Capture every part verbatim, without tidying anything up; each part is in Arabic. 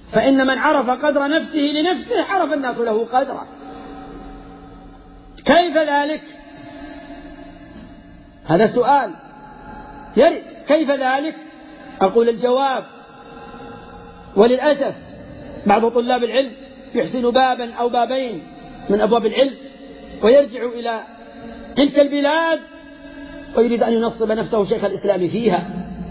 فإن من عرف قدر نفسه لنفسه عرف الناس له قدره. كيف ذلك؟ هذا سؤال يرد. كيف ذلك؟ أقول الجواب: وللأسف بعض طلاب العلم يحسن بابا أو بابين من أبواب العلم ويرجع إلى تلك البلاد ويريد أن ينصب نفسه شيخ الإسلام فيها،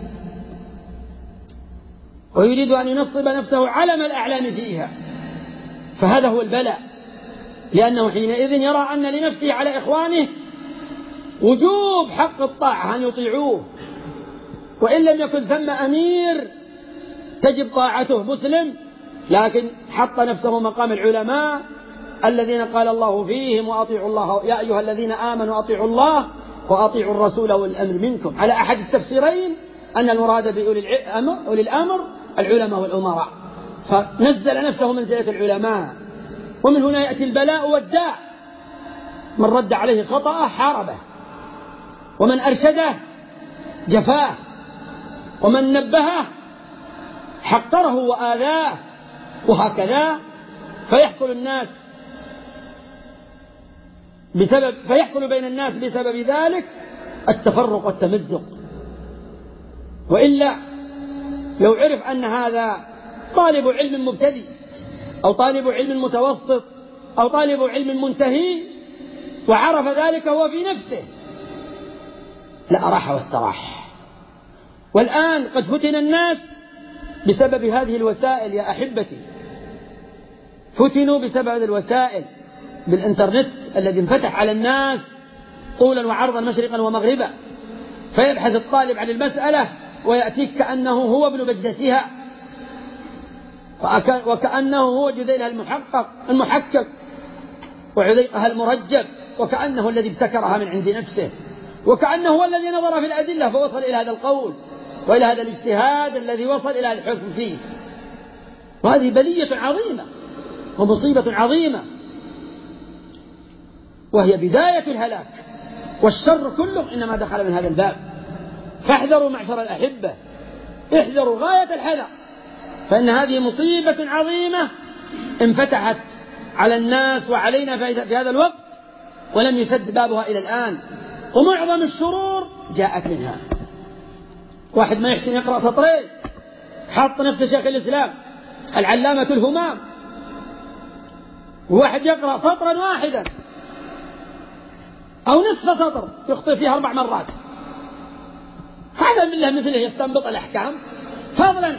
ويريد أن ينصب نفسه علم الأعلام فيها، فهذا هو البلاء، لأنه حينئذ يرى أن لنفسه على إخوانه وجوب حق الطاعة أن يطيعوه، وإن لم يكن ثم أمير تجب طاعته مسلم، لكن حط نفسه مقام العلماء الذين قال الله فيهم: وأطيعوا الله يا أيها الذين آمنوا أطيعوا الله وأطيعوا الرسول والأمر منكم. على أحد التفسيرين أن المراد بأولي الأمر العلماء والأمراء، فنزل نفسه منزلة العلماء. ومن هنا يأتي البلاء والداء: من رد عليه خطأه حاربه، ومن أرشده جفاه، ومن نبهه حقره وآذاه، وهكذا فيحصل الناس بسبب فيحصل بين الناس بسبب ذلك التفرق والتمزق. وإلا لو عرف أن هذا طالب علم مبتدئ أو طالب علم متوسط أو طالب علم منتهي وعرف ذلك هو في نفسه لأراح واستراح. والآن قد فتن الناس بسبب هذه الوسائل يا أحبتي، فتنوا بسبب الوسائل بالإنترنت الذي انفتح على الناس طولا وعرضا مشرقا ومغربا، فيبحث الطالب عن المسألة ويأتيك كأنه هو ابن بجدتها، وكأنه هو جذيلها المحقق المحقق وعذيقها المرجب، وكأنه الذي ابتكرها من عند نفسه، وكأنه هو الذي نظر في الأدلة فوصل إلى هذا القول وإلى هذا الاجتهاد الذي وصل إلى الحكم فيه. وهذه بلية عظيمة ومصيبة عظيمة، وهي بداية الهلاك، والشر كله إنما دخل من هذا الباب. فاحذروا معشر الأحبة، احذروا غاية الحذر، فإن هذه مصيبة عظيمة انفتحت على الناس وعلينا في هذا الوقت ولم يسد بابها إلى الآن، ومعظم الشرور جاءت منها. واحد ما يحسن يقرأ سطرين حط نفسه شيخ الإسلام العلامة الهمام، وواحد يقرأ سطرا واحدا أو نصف سطر يخطئ فيها أربع مرات، هذا من له مثله يستنبط الأحكام فضلا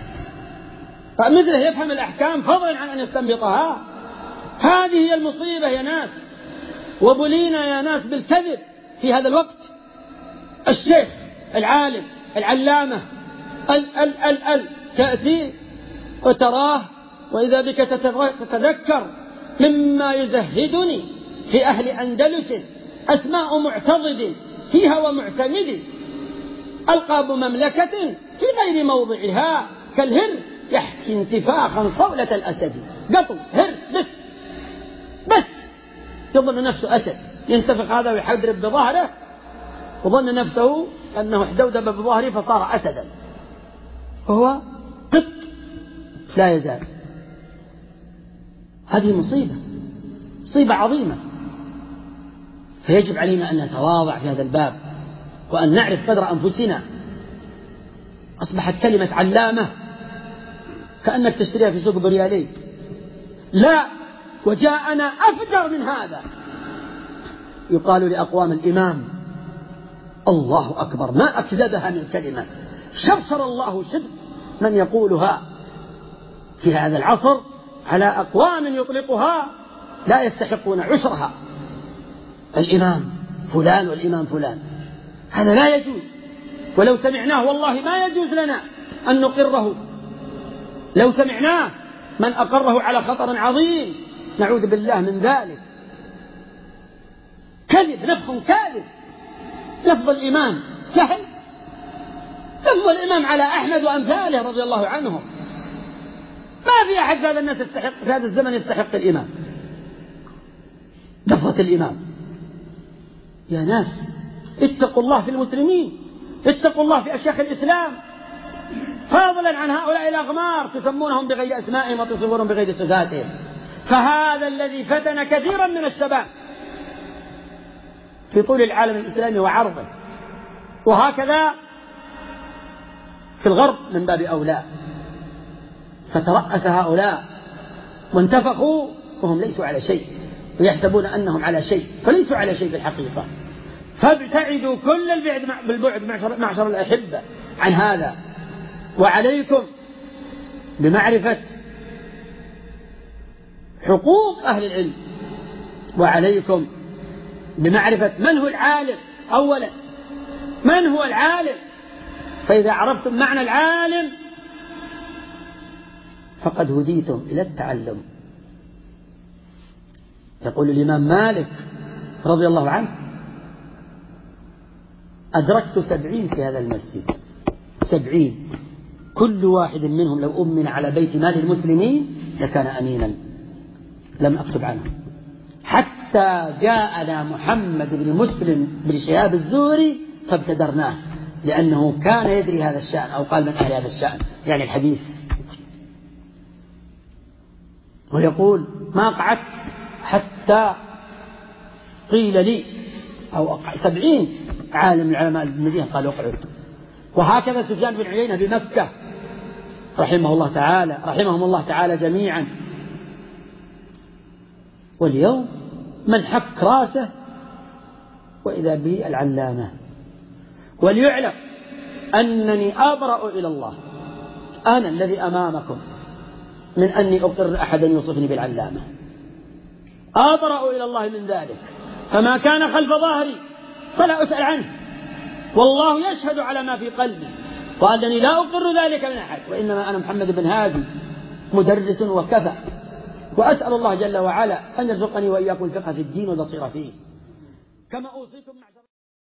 مثله يفهم الأحكام فضلا عن أن يستنبطها. هذه هي المصيبة يا ناس، وبلينا يا ناس بالكذب في هذا الوقت. الشيخ العالم العلامة ال ال ال ال تأتي وتراه وإذا بك تتذكر مما يزهدني في أهل أندلس أسماء معتضد فيها ومعتمد، ألقاب مملكة في غير موضعها كالهر يحكي انتفاخا صولة الأسد. قطو هر بس بس يظن نفسه أسد، ينتفخ هذا ويحدرب بظهره وظن نفسه أنه احدودب بظهره فصار أسدا، وهو قط لا يزال. هذه مصيبة مصيبة عظيمة، فيجب علينا أن نتواضع في هذا الباب وأن نعرف قدر أنفسنا. أصبحت كلمة علامة كأنك تشتريها في سوق بريالي، لا، وجاءنا أفجر من هذا، يقال لأقوام الإمام الله أكبر، ما أكذبها من كلمة، شبشر الله شد من يقولها في هذا العصر على أقوام يطلقها لا يستحقون عشرها. الإمام فلان والإمام فلان، هذا لا يجوز، ولو سمعناه والله ما يجوز لنا أن نقره، لو سمعناه من أقره على خطر عظيم نعوذ بالله من ذلك. كذب نفخ كاذب. لفظ الإمام سهل، لفظ الإمام على أحمد وأمثاله رضي الله عنهم، ما في أحد في هذا الناس يستحق في هذا الزمن يستحق الإمام، لفظة الإمام. يا ناس اتقوا الله في المسلمين، اتقوا الله في أشياخ الإسلام، فضلا عن هؤلاء الأغمار تسمونهم بغير أسمائهم وتصفونهم بغير صفاتهم. فهذا الذي فتن كثيرا من الشباب في طول العالم الإسلامي وعرضه، وهكذا في الغرب من باب أولى. فترأس هؤلاء وانتفخوا وهم ليسوا على شيء، ويحسبون أنهم على شيء فليسوا على شيء في الحقيقة. فابتعدوا كل البعد بالبعد معشر الأحبة عن هذا، وعليكم بمعرفة حقوق أهل العلم، وعليكم بمعرفة من هو العالم. أولا من هو العالم؟ فإذا عرفتم معنى العالم فقد هديتم إلى التعلم. يقول الإمام مالك رضي الله عنه: أدركت سبعين في هذا المسجد، سبعين كل واحد منهم لو أمن على بيت مال المسلمين لكان أمينا، لم أكتب عنه، حتى جاءنا محمد بن مسلم بن شهاب الزهري فابتدرناه، لأنه كان يدري هذا الشأن، أو قال من أهل هذا الشأن يعني الحديث. ويقول: ما قعدت حتى قيل لي، أو سبعين عالم من علماء المدينة قالوا اقعد. وهكذا سفيان بن عيينة بمكة رحمه الله تعالى، رحمهم الله تعالى جميعا. واليوم من حك راسه وإذا به العلامة. وليعلم أنني أبرأ إلى الله، أنا الذي أمامكم، من أني أقر أحدا يوصفني بالعلامة، أبرأ إلى الله من ذلك. فما كان خلف ظهري فلا أسأل عنه، والله يشهد على ما في قلبي، وأنني لا أقر ذلك من أحد، وإنما أنا محمد بن هادي مدرس وكفى. وأسأل الله جل وعلا أن يرزقني وإياكم الفقه في الدين والبصيرة فيه. كما أوصيكم معشر،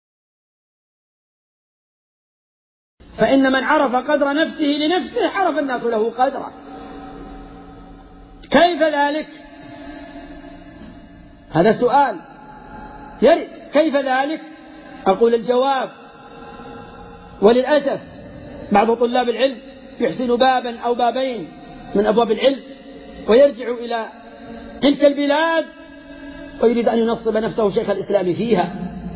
فإن من عرف قدر نفسه لنفسه عرف الناس له قدره. كيف ذلك؟ هذا سؤال يرد. كيف ذلك؟ أقول الجواب: وللأسف بعض طلاب العلم يحسن بابا أو بابين من أبواب العلم ويرجع إلى تلك البلاد ويريد أن ينصب نفسه شيخ الإسلام فيها،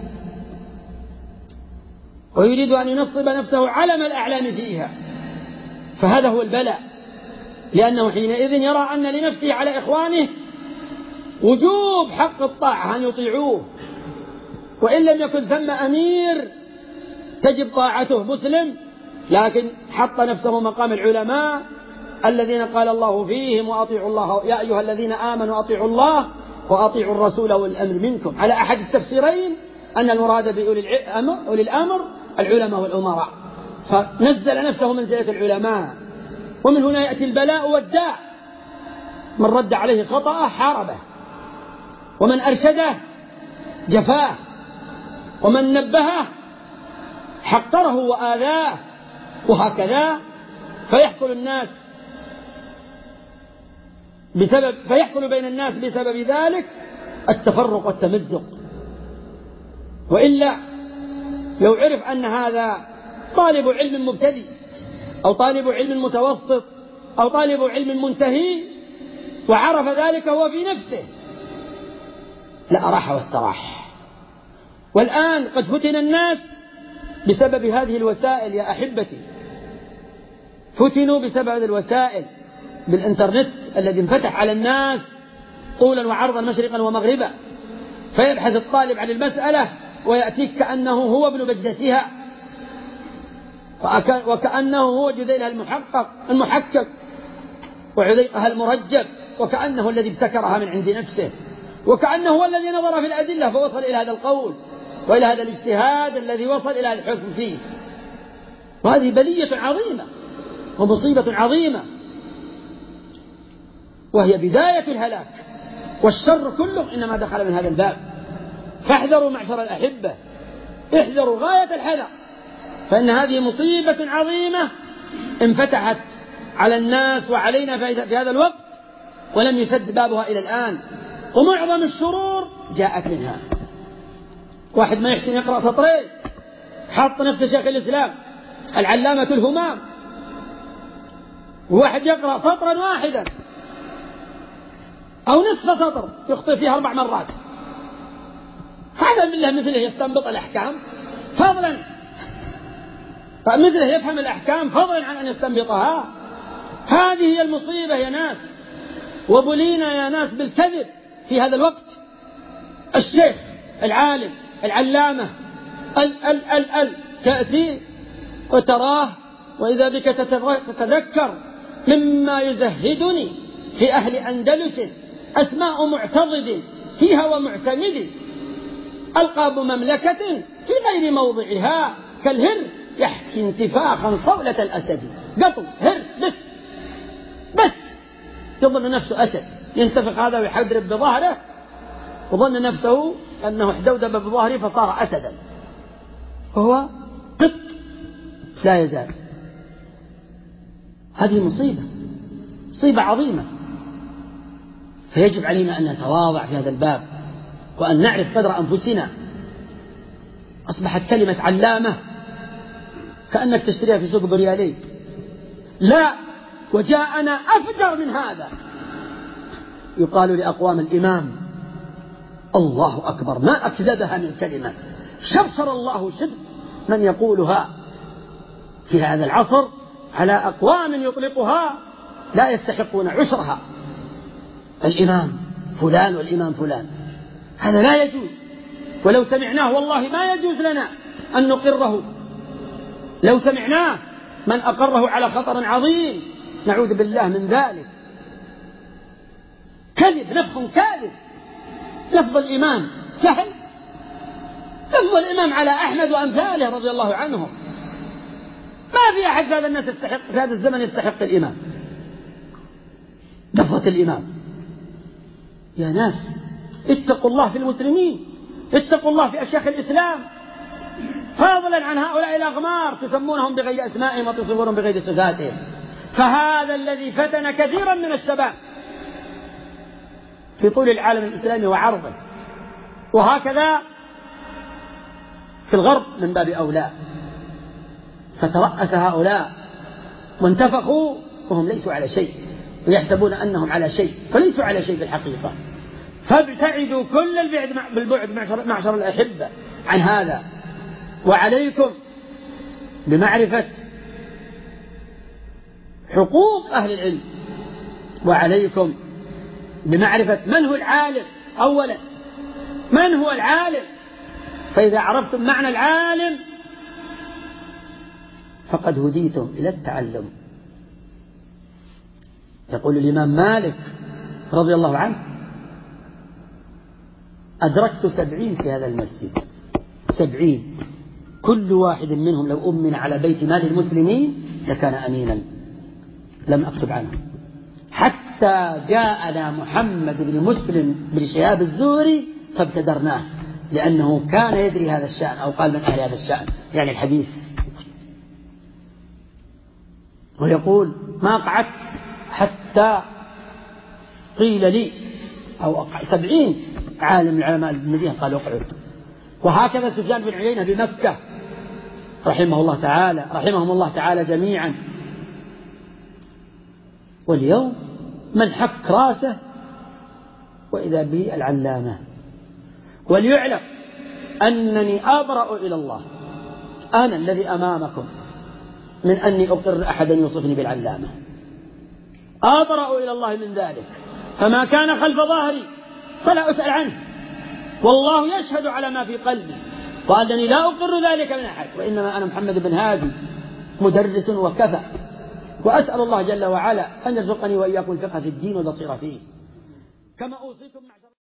ويريد أن ينصب نفسه علم الأعلام فيها. فهذا هو البلاء، لأنه حينئذ يرى أن لنفسه على إخوانه وجوب حق الطاعة أن يطيعوه، وإن لم يكن ثم أمير تجب طاعته مسلم، لكن حط نفسه مقام العلماء الذين قال الله فيهم: وأطيعوا الله يا أيها الذين آمنوا أطيعوا الله وأطيعوا الرسول أولي الأمر منكم. على أحد التفسيرين أن المراد بأولي الأمر, أولي الأمر العلماء والأمراء، فنزل نفسه منزلة العلماء. ومن هنا يأتي البلاء والداء: من رد عليه خطأه حاربه، ومن أرشده جفاه، ومن نبهه حقره وآذاه، وهكذا. فيحصل الناس بسبب فيحصل بين الناس بسبب ذلك التفرق والتمزق. وإلا لو عرف أن هذا طالب علم مبتدئ أو طالب علم متوسط أو طالب علم منتهي وعرف ذلك هو في نفسه لأراح واستراح. والآن قد فتن الناس بسبب هذه الوسائل يا أحبتي، فتنوا بسبب هذه الوسائل بالإنترنت الذي انفتح على الناس طولا وعرضا مشرقا ومغربا. فيبحث الطالب عن المسألة ويأتيك كأنه هو ابن بجدتها، وكأنه هو جذيلها المحقق المحقق وعذيقها المرجب، وكأنه الذي ابتكرها من عند نفسه، وكأنه هو الذي نظر في الأدلة فوصل إلى هذا القول وإلى هذا الاجتهاد الذي وصل إلى الحكم فيه. وهذه بلية عظيمة ومصيبة عظيمة، وهي بداية الهلاك، والشر كله إنما دخل من هذا الباب. فاحذروا معشر الأحبة، احذروا غاية الحذر، فإن هذه مصيبة عظيمة انفتحت على الناس وعلينا في هذا الوقت ولم يسد بابها إلى الآن، ومعظم الشرور جاءت منها. واحد ما يحسن يقرأ سطرين حط نفسه شيخ الإسلام العلامة الهمام وواحد يقرأ سطرا واحدا أو نصف سطر يخطئ فيها أربع مرات، هذا بالله مثله يستنبط الأحكام فضلا مثله يفهم الأحكام فضلا عن أن يستنبطها. هذه هي المصيبة يا ناس، وبلينا يا ناس بالكذب في هذا الوقت. الشيخ العالم العلامة ال ال ال ال تأتي وتراه وإذا بك تتذكر مما يزهدني في أهل أندلس أسماء معتضد فيها ومعتمد، ألقاب مملكة في غير موضعها كالهر يحكي انتفاخا صولة الأسد. قطو هر بس بس يظن نفسه أسد، ينتفخ هذا ويحدرب بظهره وظن نفسه أنه احدودب بظهره فصار أسدا، وهو قط لا يزال. هذه مصيبة مصيبة عظيمة، فيجب علينا أن نتواضع في هذا الباب وأن نعرف قدر أنفسنا. أصبحت كلمة علامة كأنك تشتريها في سوق بريالي، لا، وجاءنا أفجر من هذا، يقال لأقوام الإمام. الله أكبر، ما أكذبها من كلمة، شبشر الله شب من يقولها في هذا العصر على أقوام يطلقها لا يستحقون عشرها. الإمام فلان والإمام فلان، هذا لا يجوز، ولو سمعناه والله ما يجوز لنا أن نقره، لو سمعناه من أقره على خطر عظيم نعوذ بالله من ذلك. كذب، نفخ كاذب. لفظ الإمام سهل، لفظ الإمام على أحمد وأمثاله رضي الله عنهم، ما في أحد في هذا الناس يستحق في هذا الزمن يستحق الإمام، لفظة الإمام. يا ناس اتقوا الله في المسلمين، اتقوا الله في أشياخ الإسلام، فضلا عن هؤلاء الأغمار تسمونهم بغير أسمائهم وتصفونهم بغير صفاتهم. فهذا الذي فتن كثيرا من الشباب في طول العالم الإسلامي وعرضه، وهكذا في الغرب من باب أولى. فترأس هؤلاء وانتفخوا وهم ليسوا على شيء، ويحسبون أنهم على شيء فليسوا على شيء في الحقيقة. فابتعدوا كل البعد بالبعد معشر الأحبة عن هذا، وعليكم بمعرفة حقوق أهل العلم، وعليكم بمعرفة من هو العالم أولا، من هو العالم. فإذا عرفتم معنى العالم فقد هديتم إلى التعلم. يقول الإمام مالك رضي الله عنه: أدركت سبعين في هذا المسجد، سبعين كل واحد منهم لو أمن على بيت مال المسلمين لكان أمينا، لم أكتب عنه، حتى جاءنا محمد بن مسلم بن شهاب الزهري فابتدرناه، لأنه كان يدري هذا الشأن، أو قال من أهل هذا الشأن يعني الحديث. ويقول: ما قعدت حتى قيل لي، أو سبعين عالم من علماء المدينة قالوا اقعد. وهكذا سفيان بن عيينة بمكة رحمه الله تعالى، رحمهم الله تعالى جميعا. واليوم من حك راسه وإذا به العلامة. وليعلم أنني أبرأ إلى الله، أنا الذي أمامكم، من أني أقر أحدا يوصفني بالعلامة، أبرأ إلى الله من ذلك. فما كان خلف ظهري فلا أسأل عنه، والله يشهد على ما في قلبي، وأنني لا أقر ذلك من أحد، وإنما أنا محمد بن هادي مدرس وكفى. وأسأل الله جل وعلا أن يرزقني وإياكم الفقه في الدين والبصيرة فيه، كما أوصيكم مع